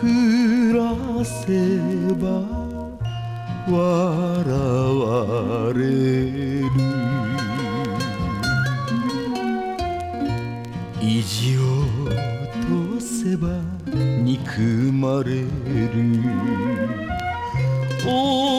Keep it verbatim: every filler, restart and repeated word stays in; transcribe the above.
暮らせば笑われる。意地を落とせば憎まれる。